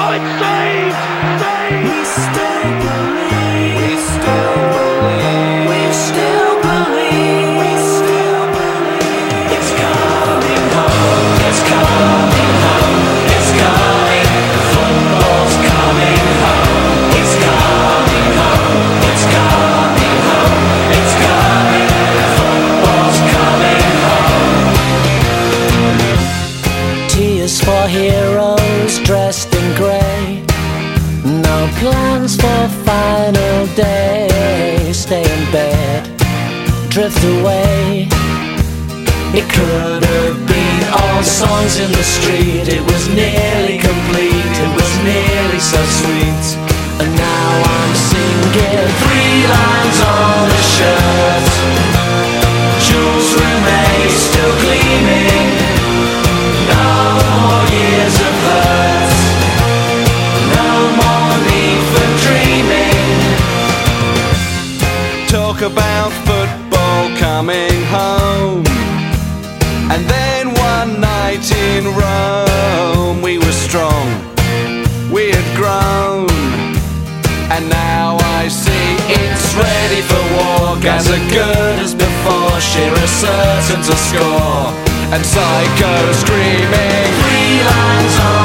Oh, it's saved! Saved! We still believe. We still believe. We still believe. We still believe. It's coming home. It's coming home. It's coming. Football's coming home. It's coming home. It's coming home. It's coming. Football's coming home. Tears for heroes dressed in grey. No plans for final day. Stay in bed, drift away. It could have been all songs in the street. It was nearly complete. It was nearly so sweet. And now I'm singing 3 lines on a shirt. Jules Rimet still gleaming. No more years of hurt. No more need for dreaming. Talk about football coming home. And then one night in Rome, we were strong, we had grown. And now I see it's ready for war. Gaza good as before, Shearer certain to score. And Psycho screaming 3 lines on